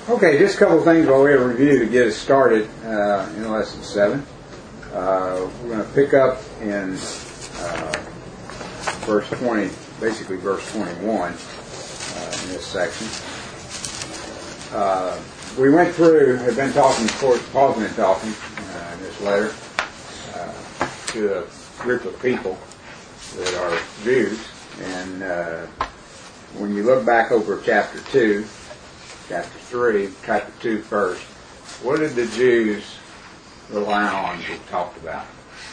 Okay, just a couple of things by way of review to get us started in Lesson 7. We're going to pick up in verse 20, basically verse 21 in this section. We went through, have been talking, of course, Paul's been talking in this letter to a group of people that are Jews. And when you look back over chapter 2, chapter 3, chapter 2 first, what did the Jews rely on to talk about?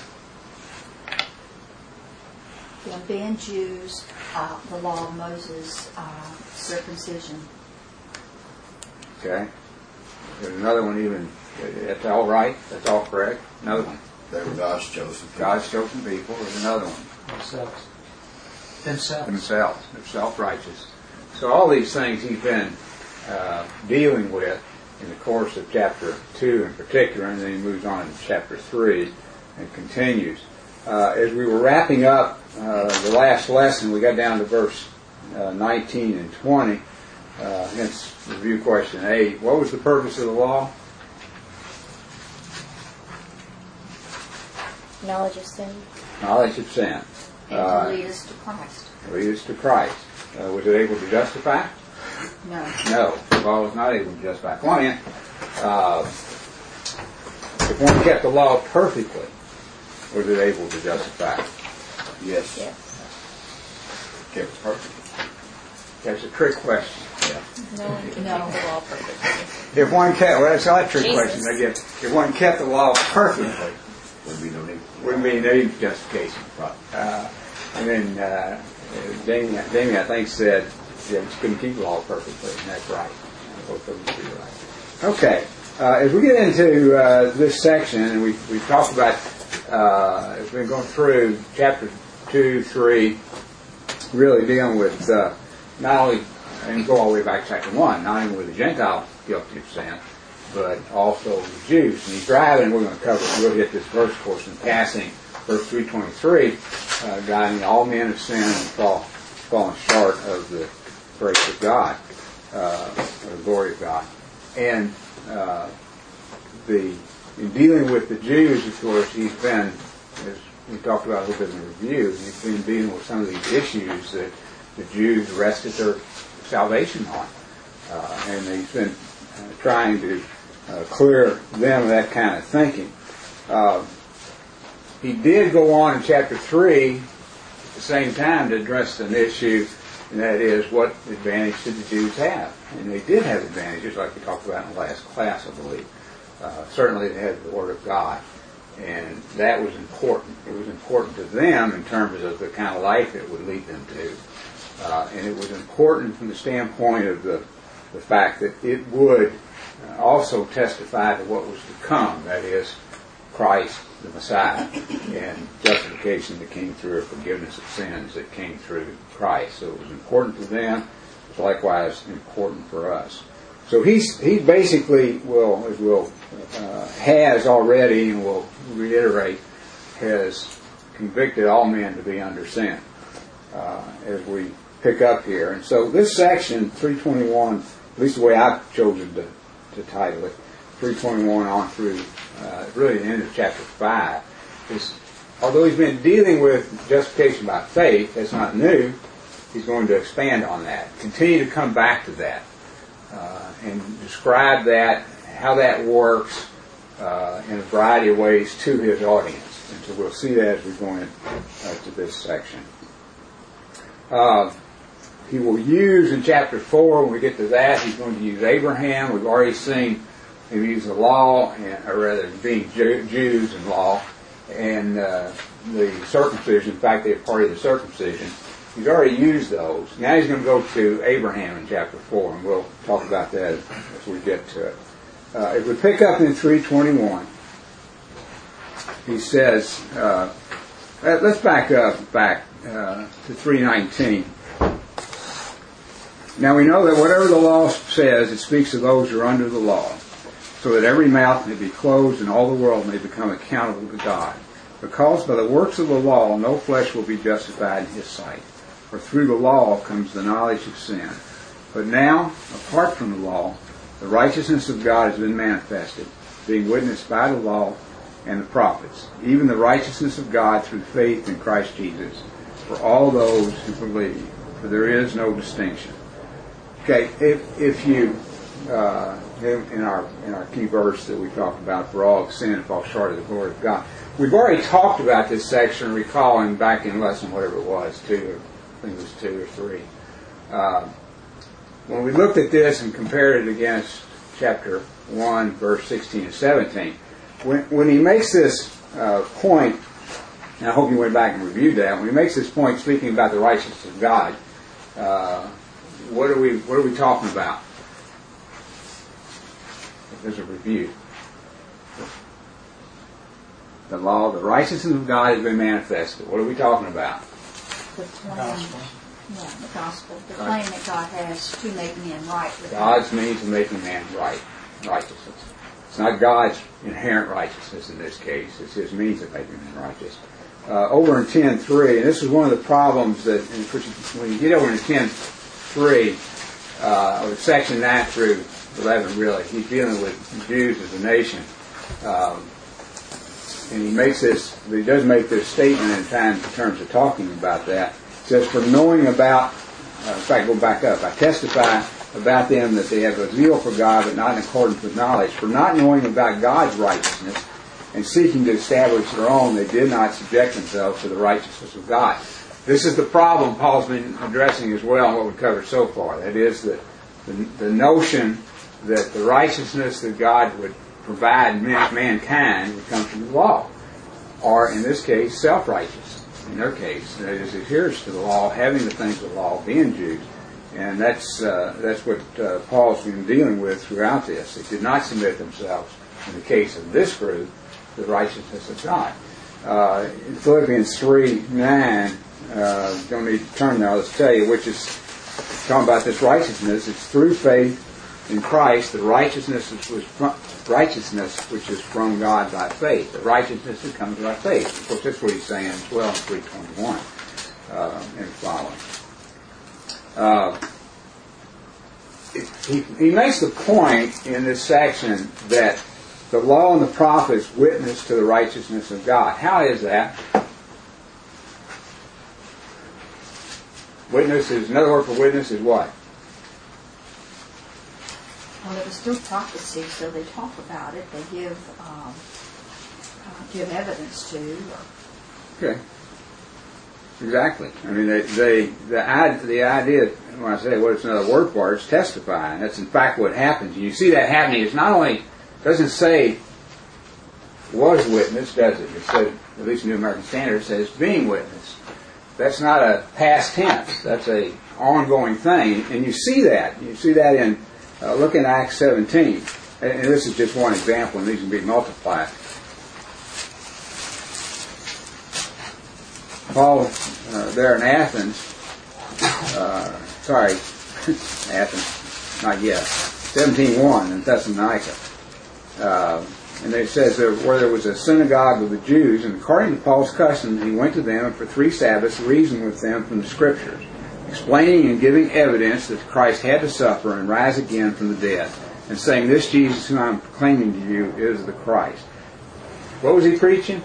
Them being Jews, the law of Moses, circumcision. Okay. There's another one even, that's all right, that's all correct. Another one. They were God's chosen people. God's chosen people. There's another one. Themselves. They're self-righteous. So all these things he's been dealing with in the course of chapter 2 in particular, and then he moves on to chapter 3 and continues. As we were wrapping up the last lesson, we got down to verse 19 and 20. Hence, review question A. What was the purpose of the law? Knowledge of sin. Knowledge of sin. And to lead us to Christ. Lead us to Christ. Was it able to justify? No. No. The law was not able to justify. Come on in. If one kept the law perfectly, was it able to justify? Yes. Yes. Kept it perfect. That's a trick question. Yeah. No one can keep the law perfectly. If one kept, well, that's not a trick Jesus. question, I guess. If one kept the law perfectly, Wouldn't be no need. wouldn't be no need for justification. Right. And then Damien, I think, said James couldn't keep the law perfectly, and that's right. Both of them would be right. Okay. As we get into this section, and we've talked about, we've been going through chapter 2, 3, really dealing with not only, and go all the way back to chapter 1, not only with the Gentiles guilty of sin, but also the Jews. And he's driving, we're going to cover, we'll hit this verse, of course, in passing, verse 3:23, guiding all men of sin and fallen short of the grace of God, or the glory of God. And in dealing with the Jews, of course, he's been, as we talked about a little bit in the review, he's been dealing with some of these issues that the Jews rested their salvation on. And he's been trying to clear them of that kind of thinking. He did go on in chapter 3 at the same time to address an issue, and that is, what advantage did the Jews have? And they did have advantages, like we talked about in the last class, I believe. Certainly they had the Word of God, and that was important. It was important to them in terms of the kind of life it would lead them to. And it was important from the standpoint of the fact that it would also testify to what was to come, that is, Christ, the Messiah, and justification that came through, or forgiveness of sins that came through Christ. So it was important to them. It's likewise important for us. So he basically has already, and will reiterate, has convicted all men to be under sin, as we pick up here. And so this section, 321, at least the way I've chosen to title it, 321 on through really the end of chapter 5, is, although he's been dealing with justification by faith, that's not new, he's going to expand on that, continue to come back to that, and describe that, how that works in a variety of ways to his audience. And so we'll see that as we go into this section. He will use in chapter 4, when we get to that, he's going to use Abraham. We've already seen him use the law, or rather being Jews in law, and the circumcision. In fact, they're part of the circumcision. He's already used those. Now he's going to go to Abraham in chapter 4, and we'll talk about that as we get to it. If we pick up in 3:21, he says, let's back to 3:19. Now we know that whatever the law says, it speaks of those who are under the law, so that every mouth may be closed and all the world may become accountable to God. Because by the works of the law no flesh will be justified in his sight, for through the law comes the knowledge of sin. But now, apart from the law, the righteousness of God has been manifested, being witnessed by the law and the prophets, even the righteousness of God through faith in Christ Jesus, for all those who believe, for there is no distinction. Okay, if you in our key verse that we talked about, for all have sinned and fall short of the glory of God. We've already talked about this section, recalling back in lesson whatever it was, 2 or 3. When we looked at this and compared it against chapter 1, verse 16 and 17, when he makes this point, and I hope you went back and reviewed that, when he makes this point speaking about the righteousness of God, what are we talking about? There's a review. The law, the righteousness of God has been manifested. What are we talking about? The plan. Yeah, the gospel. The plan that God has to make men right. God's means of making man right. Righteousness. It's not God's inherent righteousness in this case. It's His means of making man righteous. Over in 10.3, and this is one of the problems that, when you get over in 10.3, or section 9 through 11, really, he's dealing with Jews as a nation. And he does make this statement in terms of talking about that. It says, for knowing about, in fact, go back up, I testify about them that they have a zeal for God, but not in accordance with knowledge. For not knowing about God's righteousness and seeking to establish their own, they did not subject themselves to the righteousness of God. This is the problem Paul's been addressing as well in what we've covered so far. That is the notion that the righteousness that God would provide mankind would come from the law, or in this case, self-righteous. In their case, that is, adherence to the law, having the things of the law, being Jews, and that's what Paul's been dealing with throughout this. They did not submit themselves, in the case of this group, to the righteousness of God. In Philippians 3:9, don't need to turn there. I'll just tell you, which is talking about this righteousness. It's through faith in Christ, the righteousness which is from God by faith. The righteousness that comes by faith. Of course, that's what he's saying as well in 3:21 and following. He makes the point in this section that the law and the prophets witness to the righteousness of God. How is that? Another word for witness is what? Well, it was still prophecy, so they talk about it. They give evidence to. Okay. Exactly. I mean, the idea, when I say what it's another word for, it's testifying. That's in fact what happens. You see that happening. It's not only, doesn't say was witnessed, does it? It said, at least New American Standard, it says being witnessed. That's not a past tense. That's a ongoing thing. And you see that. You see that in, look in Acts 17. And this is just one example, and these can be multiplied. Paul, there in Athens, Athens, not yet, 17:1 in Thessalonica. And it says where there was a synagogue of the Jews, and according to Paul's custom, he went to them and for 3 Sabbaths reasoned with them from the Scriptures, explaining and giving evidence that Christ had to suffer and rise again from the dead, and saying, this Jesus whom I am proclaiming to you is the Christ. What was he preaching?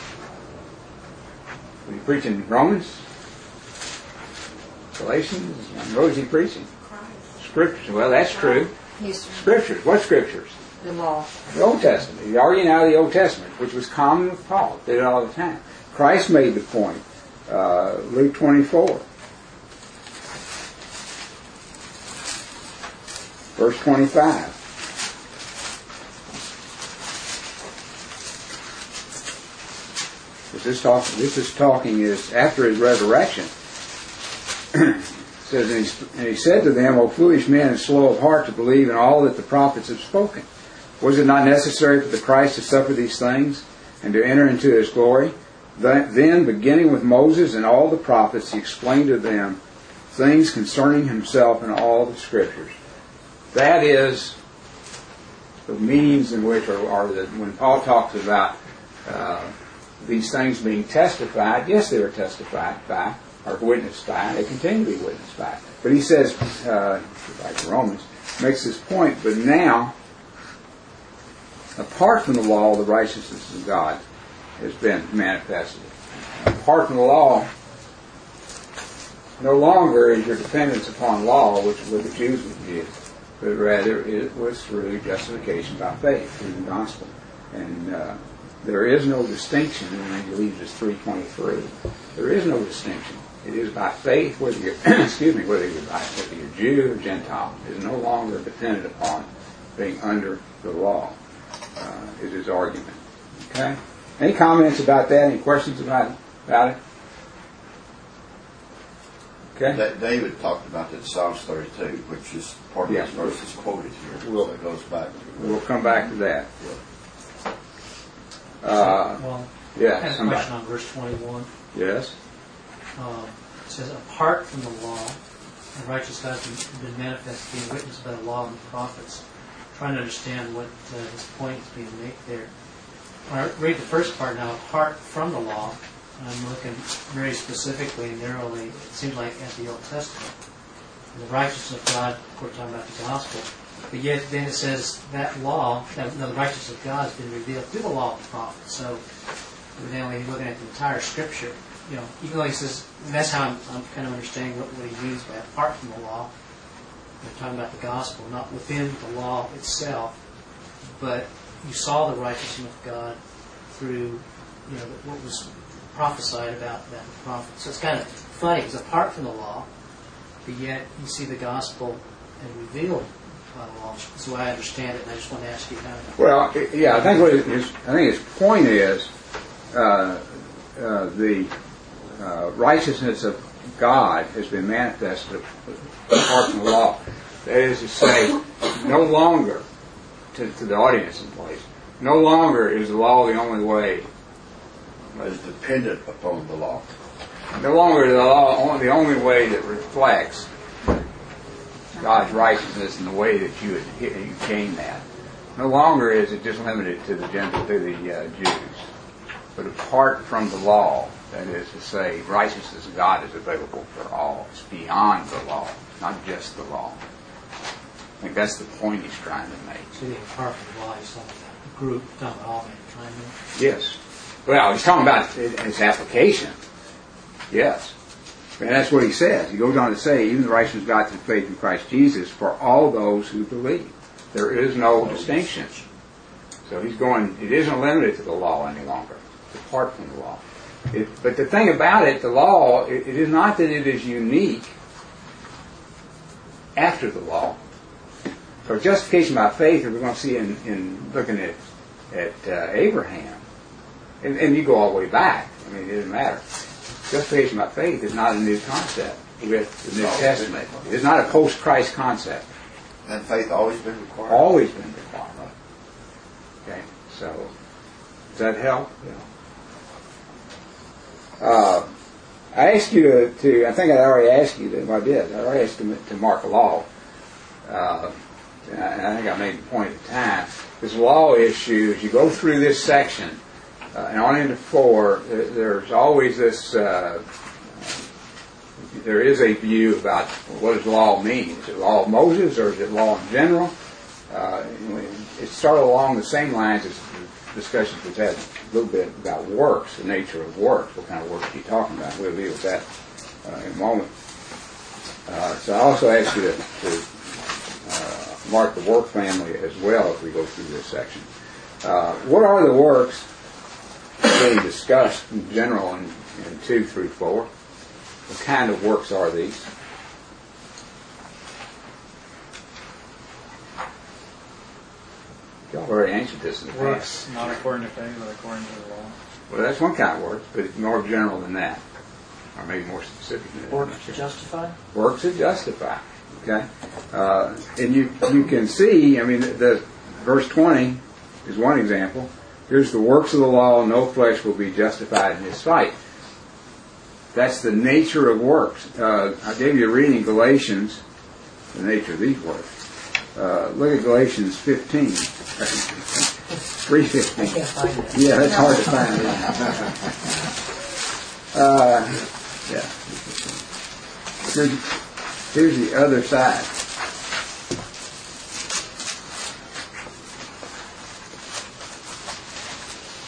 Was he preaching Romans? Galatians? What was he preaching? Scriptures. Well, that's true. Scriptures. What Scriptures? The law. The Old Testament. He argued out of the Old Testament, which was common with Paul. Did it all the time. Christ made the point. Luke 24. Verse 25. This is talking is after his resurrection. It says, and he said to them, O foolish men and slow of heart to believe in all that the prophets have spoken. Was it not necessary for the Christ to suffer these things and to enter into his glory? Then, beginning with Moses and all the prophets, he explained to them things concerning himself in all the Scriptures. That is the means in which, when Paul talks about these things being testified, yes, they were testified by, or witnessed by, they continue to be witnessed by. But he says, like Romans, makes this point, but now, apart from the law, the righteousness of God has been manifested. Apart from the law, no longer is your dependence upon law, which is what the Jews would use, but rather it was through justification by faith, through the gospel. And there is no distinction in Ephesians 3:23. There is no distinction. It is by faith, whether you're whether you're Jew or Gentile. It is no longer dependent upon being under the law. Is his argument. Okay. Any comments about that? Any questions about it? Okay. David talked about that in Psalms 32, which is part of this verse is quoted here. So it goes back. We'll come back to that. Well, yeah, I have a question on verse 21. Yes. It says, apart from the law, the righteous God has been manifest, being witnessed by the law and the prophets. I'm trying to understand what his point is being made there. When I read the first part now, apart from the law, I'm looking very specifically and narrowly, it seems like at the Old Testament. And the righteousness of God, we're talking about the gospel. But yet then it says that law, the righteousness of God has been revealed through the law of the prophets. So then when you're looking at the entire Scripture, even though he says, and that's how I'm kind of understanding what he means by apart from the law. We're talking about the gospel, not within the law itself, but you saw the righteousness of God through, what was prophesied about that in the prophets. So it's kind of funny, it's apart from the law, but yet you see the gospel and revealed by the law. That's the way I understand it, and I just want to ask you kind of. Well, yeah, I think his point is the righteousness of God has been manifested apart from the law. That is to say, no longer, to the audience in place, no longer is the law the only way. Is dependent upon the law. No longer the law the only way that reflects God's righteousness in the way that you gain that. No longer is it just limited to the Jews, but apart from the law, that is to say, righteousness of God is available for all. It's beyond the law, not just the law. I think that's the point he's trying to make. So apart from the law, he's talking about a group, talking about all mankind. Yes. Well, he's talking about its application. Yes. And that's what he says. He goes on to say, even the righteousness of God through faith in Christ Jesus for all those who believe. There is no distinction. So he's going, it isn't limited to the law any longer. It's apart from the law. But the thing about it, the law, it is not that it is unique after the law. So justification by faith, as we're going to see in looking at Abraham, and you go all the way back, I mean, it doesn't matter. Justification by faith is not a new concept with the New Testament. It's not a post-Christ concept. And faith always been required? Always been required. Okay, so does that help? Yeah. I asked you to, I think I already asked you to, I did. I already asked you to mark a law. And I think I made the point at the time. This law issue, as you go through this section, and on into 4, there's always this, there is a view about what does law mean. Is it law of Moses or is it law in general? It started along the same lines as the discussions we've had a little bit about works, the nature of works. What kind of works are you talking about? We'll deal with that in a moment. So I also asked you to mark the work family as well as we go through this section. What are the works being discussed in general in 2 through 4? What kind of works are these? Y'all already answered this in the past. Works not according to faith, but according to the law. Well, that's one kind of works, but it's more general than that. Or maybe more specific than that. Works to justify? Works to justify. Okay? And you can see, I mean, the verse 20 is one example. Here's the works of the law, no flesh will be justified in his sight. That's the nature of works. I gave you a reading Galatians, the nature of these works. Look at Galatians 15. 3:15. I can't find it. Yeah, that's hard to find. Yeah. Here's the other side.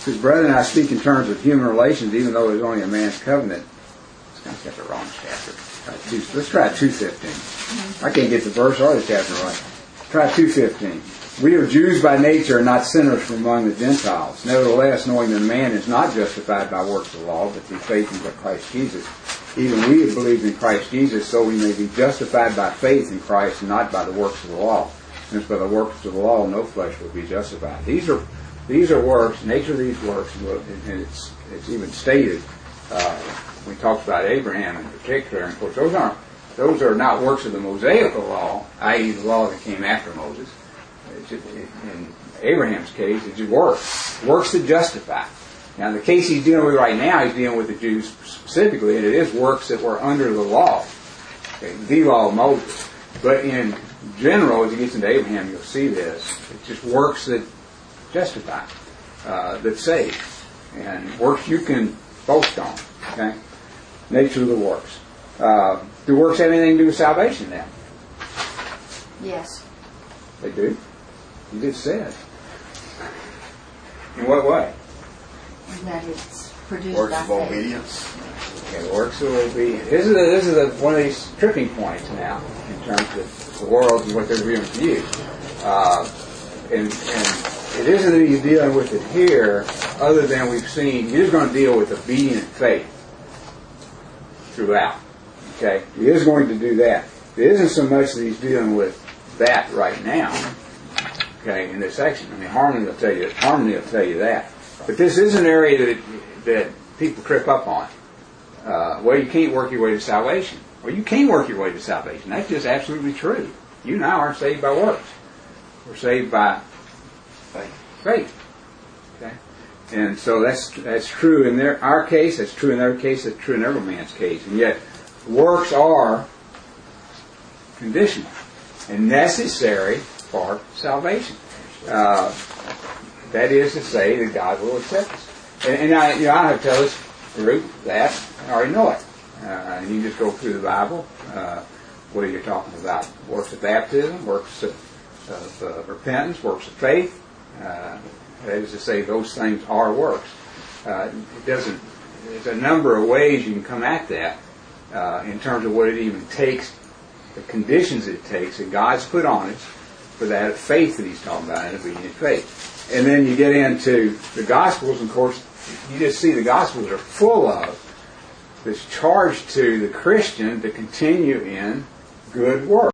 Because brethren, I speak in terms of human relations, even though there's only a man's covenant. It's kind of got the wrong chapter. Let's try 2:15. I can't get the verse or the chapter right. Try 2:15. We are Jews by nature and not sinners from among the Gentiles. Nevertheless, knowing that man is not justified by works of the law, but through faith in Christ Jesus. Even we have believed in Christ Jesus, so we may be justified by faith in Christ and not by the works of the law. Since by the works of the law, no flesh will be justified. These are works, nature of these works, and it's even stated when we talked about Abraham in particular. And of course, those are not works of the Mosaical law, i.e. the law that came after Moses. In Abraham's case, it's just works to justify. Now, in the case he's dealing with right now, he's dealing with the Jews specifically, and it is works that were under the law, okay, the law of Moses. But in general, as he gets into Abraham, you'll see this. It's just works that justify, that save, and works you can boast on. Okay, nature of the works. Do works have anything to do with salvation now? Yes. They do. You just said. In what way? That it's produced Works by of faith. obedience. Okay, works of obedience. This is one of these tripping points now in terms of the world and what they're doing to you. And it isn't that he's dealing with it here, other than we've seen he's going to deal with obedient faith throughout. Okay, he is going to do that. It isn't so much that he's dealing with that right now. Okay, in this section, I mean, Harmony will tell you that. But this is an area that people trip up on. Well, you can't work your way to salvation. Well, you can work your way to salvation. That's just absolutely true. You and I aren't saved by works. We're saved by faith. Okay, and so that's true in our case. That's true in their case. That's true in every man's case. And yet, works are conditional and necessary for salvation. That is to say that God will accept us. And I don't have to tell this group that. I already know it. And you just go through the Bible, whether you're talking about works of baptism, works of repentance, works of faith. That is to say, those things are works. There's a number of ways you can come at that in terms of what it even takes, the conditions it takes that God's put on us for that faith that he's talking about, and obedient faith. And then you get into the Gospels, and of course, you just see the Gospels are full of this charge to the Christian to continue in good works.